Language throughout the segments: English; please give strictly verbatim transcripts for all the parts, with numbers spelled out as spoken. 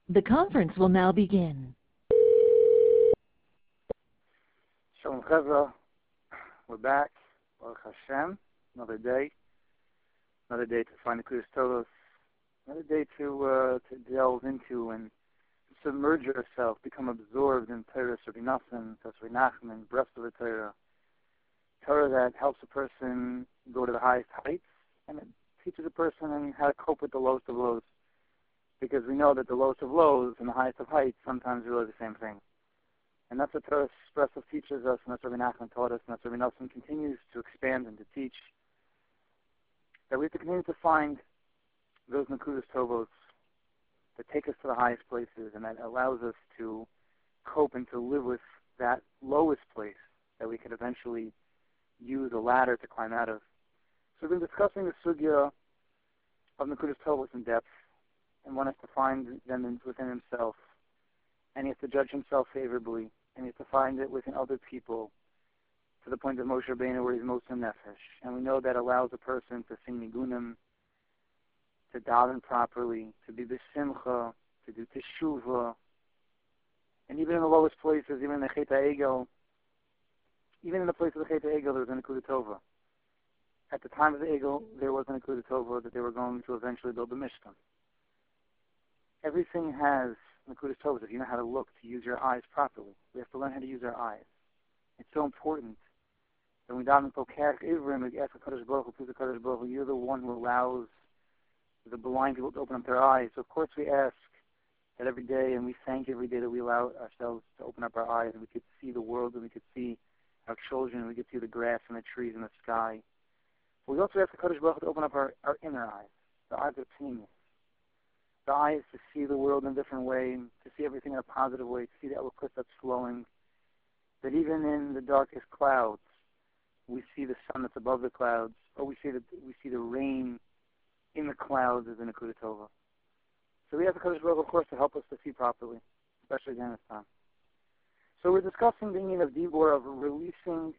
The conference will now begin. Shalom Chevra, we're back. Baruch Hashem, another day, another day to find the Kudus Tolos, another day to uh, to delve into and submerge yourself, become absorbed in Torah, Rabbi Nassim, Rabbi Nachman, breast of the Torah, Torah that helps a person go to the highest heights, and it teaches a person how to cope with the lowest of lows, because we know that the lowest of lows and the highest of heights sometimes are really the same thing. And that's what Torah Expressive teaches us, and that's what Rabbi Nachman taught us, and that's what Rabbi Nelson continues to expand and to teach, that we have to continue to find those Nakudas Tovos that take us to the highest places, and that allows us to cope and to live with that lowest place that we could eventually use a ladder to climb out of. So we've been discussing the sugya of Nakudas Tovos in depth, and one has to find them within himself, and he has to judge himself favorably, and he has to find it within other people, to the point of Moshe Rabbeinu where he's most in nefesh. And we know that allows a person to sing nigunim, to daven properly, to be b'simcha, to do teshuvah, and even in the lowest places, even in the Chet HaEgel, even in the place of the Chet HaEgel, there was an Nekuda Tova. At the time of the Egel, there was an Nekuda Tova that they were going to eventually build the Mishkan. Everything has Nekudas Tovos if you know how to look, to use your eyes properly. We have to learn how to use our eyes. It's so important that we daven Pokerach Ivrim, we ask HaKadosh Baruch Hu, please HaKadosh Baruch Hu, you're the one who allows the blind people to open up their eyes. So of course we ask that every day, and we thank every day that we allow ourselves to open up our eyes, and we could see the world, and we could see our children, and we could see the grass and the trees and the sky. But we also ask HaKadosh Baruch Hu to open up our, our inner eyes, the eyes of Pneumius. The eyes to see the world in a different way, to see everything in a positive way, to see the eloquence that's flowing. That even in the darkest clouds, we see the sun that's above the clouds, or we see the we see the rain in the clouds as in a Nekuda Tova. So we have the Kadosh Baruch Hu, of course, to help us to see properly, especially during this time. So we're discussing the meaning of Dibor, of releasing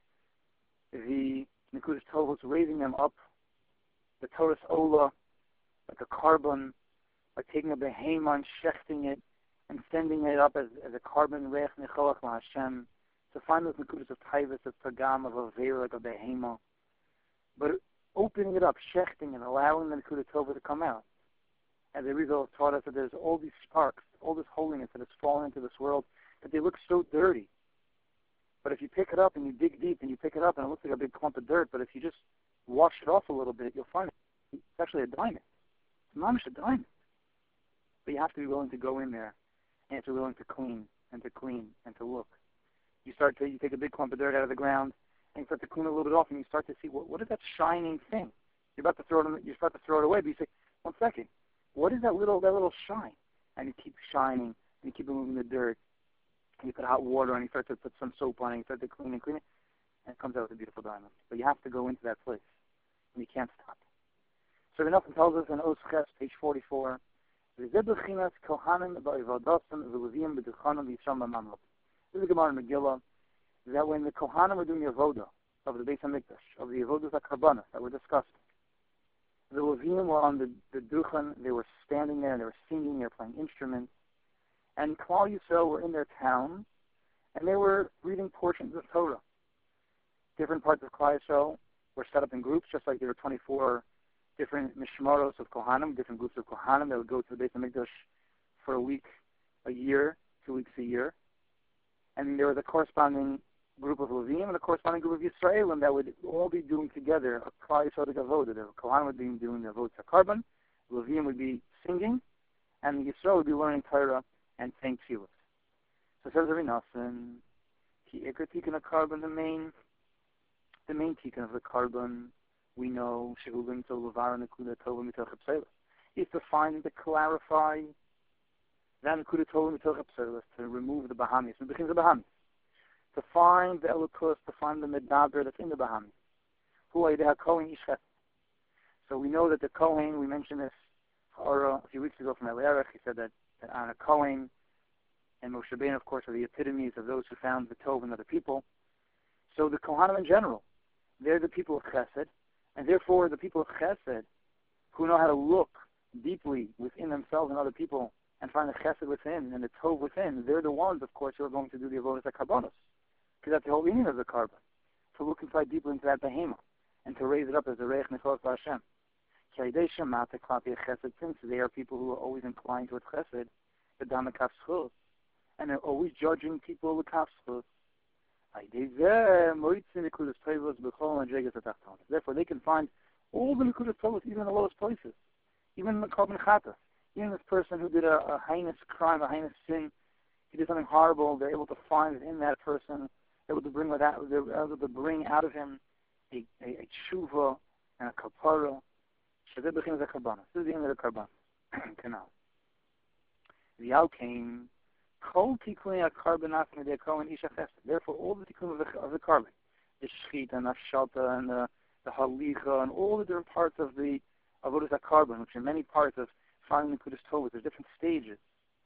the Nekudas Tovos, raising them up, the Torah's Ola, like a carbon, like taking a behema and shechting it and sending it up as, as a carbon reich necholach la Hashem, to find those nekudas of taivas, of pagam, of avera, like a behema, but opening it up, shechting it, allowing the nekuda tova to come out. As a result, taught us that there's all these sparks, all this holiness that has fallen into this world, that they look so dirty. But if you pick it up and you dig deep and you pick it up and it looks like a big clump of dirt, but if you just wash it off a little bit, you'll find it's actually a diamond. It's not a diamond. But you have to be willing to go in there, and you have to be willing to clean, and to clean, and to look. You start to, you take a big clump of dirt out of the ground, and you start to clean it a little bit off, and you start to see, what, what is that shining thing? You're about to throw it, you start to throw it away, but you say, one second, what is that little, that little shine? And you keep shining, and you keep removing the dirt, and you put hot water, and you start to put some soap on it, and you start to clean and clean it, and it comes out with a beautiful diamond. But you have to go into that place, and you can't stop. So the Nelson tells us in Osches, page forty-four, this is a Gemara in Megillah, that when the Kohanim were doing the Avodah of the Beis HaMikdash, of the Avodas HaKarbanos that were discussed, the Levim were on the, the Duchen, they were standing there, and they were singing, they were playing instruments, and Klal Yisrael were in their town, and they were reading portions of Torah. Different parts of Klal Yisrael were set up in groups, just like there were twenty-four different mishmaros of Kohanim, different groups of Kohanim that would go to the Beis HaMikdash for a week, a year, two weeks a year. And there was a corresponding group of Levim and a corresponding group of Yisraelim that would all be doing together a Klal Yisrael Avodah. The Kohanim would be doing the Avodah HaKarban, the Levim would be singing, and the Yisrael would be learning Torah and saying Tefillah. So says Rabbi Nosson, Ki Iker Tikkun HaKarban, the main, the main Tikkun of the Karban, we know Shehulin to Levara Nekuda Tova Mitoch HaPselah, is to find, to clarify that Nekuda Tova Mitoch HaPselah, to remove the Bahamis, and begins the Bahamis, to find the Elokus, to find the Medaber that's in the Bahamis. Hu Aideh HaKohen Ish Chesed. So we know that the Kohen, we mentioned this a few weeks ago from Eliarech, he said that, that Aaron Kohen and Moshe Rabbeinu, of course, are the epitomes of those who found the Tov in other people. So the Kohanim in general, they're the people of Chesed, and therefore the people of Chesed, who know how to look deeply within themselves and other people and find the chesed within and the tov within, they're the ones, of course, who are going to do the avodas HaKarbonos. Because that's the whole meaning of the carbon. To look inside deeper into that behemoth and to raise it up as a reich nechos Hashem. Since they are people who are always inclined towards chesed, the damakaf schus, and they're always judging people with kaf schus. Therefore, they can find all the nekudas tovos, even in the lowest places, even in the carbon chatas. Even this person who did a, a heinous crime, a heinous sin, he did something horrible. They're able to find in that person, they're able to bring that, they're able to bring out of him a, a, a tshuva and a kapara. This is the end of the carbon canal. The alkane. Therefore, all the tikkun of the, of the carbon, the shchita and the shalta and the, the halicha and all the different parts of the of what is that carbon, which are many parts of finding the Kudas Tovos, there's different stages.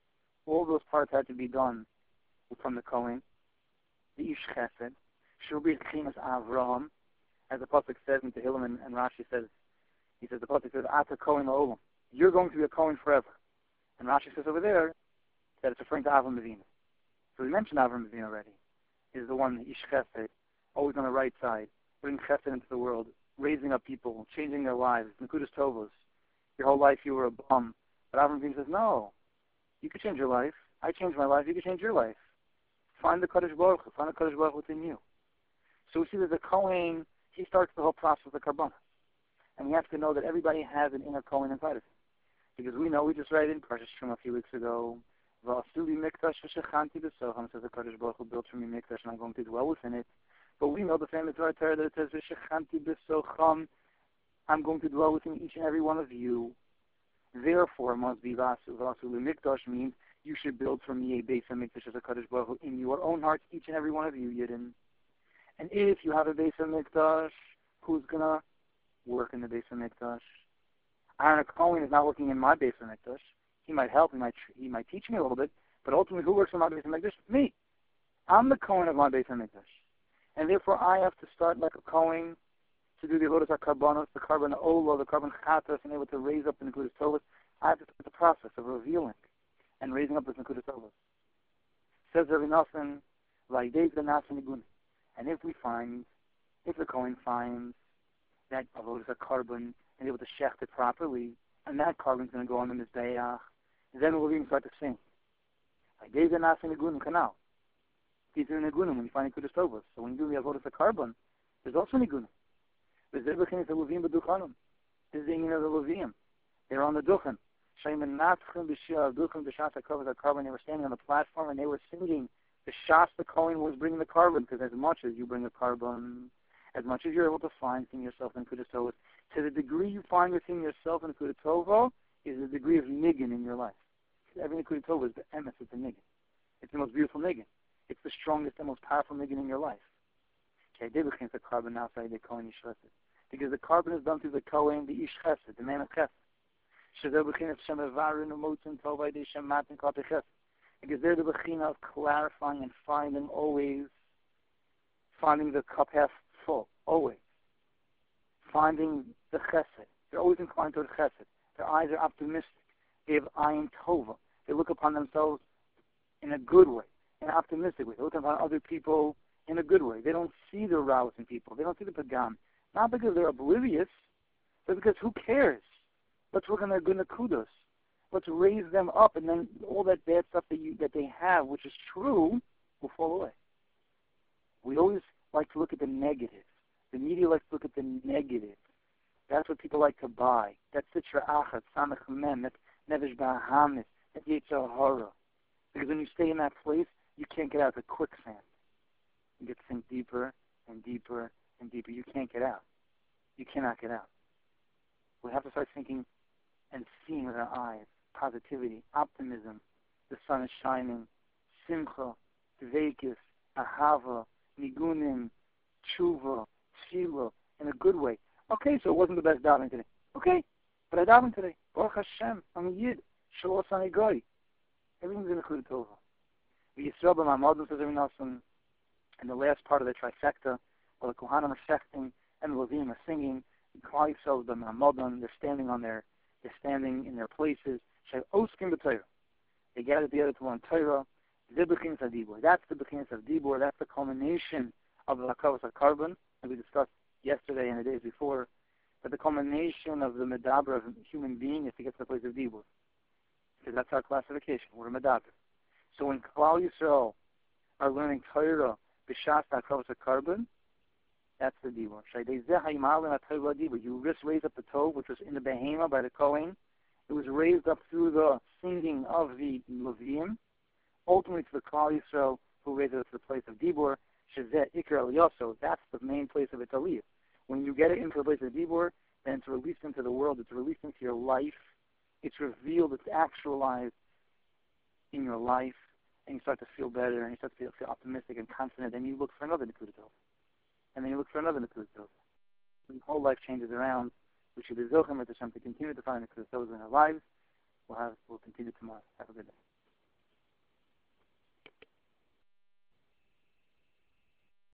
All those parts had to be done from the Kohen. The Ish Chesed, Shubir Chinas Avraham, as the Pasuk says in Tehillim, and, and Rashi says, he says, the Pasuk says, Ata Kohen Olam, you're going to be a Kohen forever. And Rashi says over there that it's referring to Avram Avinu. So we mentioned Avram Avinu already. He's the one, Ish Chesed, always on the right side, bringing Chesed into the world, raising up people, changing their lives, Nekudas Tovos. Your whole life you were a bum. But Avram Avinu says, no, you could change your life. I changed my life, you could change your life. Find the Kadosh Baruch Hu, find the Kadosh Baruch Hu within you. So we see that the Kohen, he starts the whole process of the Karbonos. And we have to know that everybody has an inner Kohen inside of him. Because we know, we just read in Parshas Shema a few weeks ago, V'asuli mikdash v'shechanti b'socham, says the Kadosh Baruch Hu built for me mikdash and I'm going to dwell within it. But we know the famous Torah that it says v'shechanti b'socham, I'm going to dwell within each and every one of you. Therefore, must be V'asuli mikdash means you should build for me a Beis HaMikdash as a Kadosh Baruch Hu in your own hearts, each and every one of you, Yidden. And if you have a Beis HaMikdash, who's going to work in the Beis HaMikdash? Aaron Cohen is not working in my Beis HaMikdash. He might help, he might he might teach me a little bit, but ultimately who works in my Beis HaMikdash? Me. I'm the Cohen of my Beis HaMikdash. And therefore I have to start like a Cohen to do the avodas HaKarbonos, the carbon Ola, the carbon Chatas, and able to raise up the Nekudas Tovos. I have to start the process of revealing and raising up the Nekudas Tovos. Says Rabbi Nosson, V'aydeis v'nasan nigun. And if we find, if the Cohen finds that avodas HaKarbon and able to shecht it properly, and that carbon's going to go on the Mizbeach, then we'll even start to sing. V'aydeis v'nasan nigun kanal. These are nigunim when you find Nekudas Tovos. So when you do the avodas HaKarbon, there's also nigunim. This is the Union of the Levim. They're on the Duchen. They were standing on the platform and they were singing. The Shas, the Kohen, was bringing the carbon, because as much as you bring the carbon, as much as you're able to find within yourself in Nekudas Tovos, to the degree you find within yourself in Nekudas Tovos is the degree of niggin in your life. Every Nekudas Tovos is the emes, it's the niggin. It's the most beautiful niggin. It's the strongest and most powerful niggin in your life. The carbon outside the Kohen Ish Chesed. Because the carbon is done through the Kohen, the Ish Chesed, the man of Chesed. Because they're the Bechina of clarifying and finding always, finding the cup half full, always. Finding the Chesed. They're always inclined toward Chesed. Their eyes are optimistic. They have ayin tova. They look upon themselves in a good way, in an optimistic way. They look upon other people in a good way. They don't see the rows in people. They don't see the pagam. Not because they're oblivious, but because who cares? Let's work on their good nakudos. Let's raise them up, and then all that bad stuff that you that they have, which is true, will fall away. We always like to look at the negative. The media likes to look at the negative. That's what people like to buy. That's Sitra Achat, Samech Mem, that's Nevesh Bahamis, that's Yetzer Hara. Because when you stay in that place, you can't get out of the quicksand. You get to sink deeper and deeper and deeper. You can't get out. You cannot get out. We have to start thinking and seeing with our eyes positivity, optimism. The sun is shining. Simcha, Dveikis, Ahava, Nigunim, Tshuva, Tefillah, in a good way. Okay, so it wasn't the best davening today. Okay, but I davened today. Baruch Hashem, I'm a Yid. Shalom Sani Goy. Everything's in the Kudat Tova. The Yisrael B'Ma'amodim says every Nosson, and the last part of the trifecta, where the Kohanim are sechting and the Levim are singing, the Klal Yisrael B'Ma'amodim, they're standing on their, they're standing in their places. Shei Oskim B'Torah. They gather together to learn Torah. The Bechinas of Dibur. That's the Bechinas of Dibur. That's the culmination of the Hakavos HaKarban, as we discussed yesterday and the days before. But the culmination of the Medaber of a human being is to get to the place of Dibur. Because that's our classification. We're a Medaber. So when Klal Yisrael are learning Torah, B'Shas HaKavos HaKarban, that's the Dibur. You just raised up the Tov, which was in the Behema by the Kohen. It was raised up through the singing of the Leviim, ultimately to the Klal Yisrael, who raised it up to the place of Dibur, Shezeh Iker Eliyaso. That's the main place of its Aliyah. When you get it into the place of Dibur, then it's released into the world, it's released into your life, it's revealed, it's actualized in your life, and you start to feel better, and you start to feel, feel optimistic and confident, and you look for another Nekuda Tov. And then you look for another Nekuda Tov. Your whole life changes around. We should be Zochem at Hashem to continue to find Nekuda Tovs in our lives. We'll have, we'll continue tomorrow. Have a good day.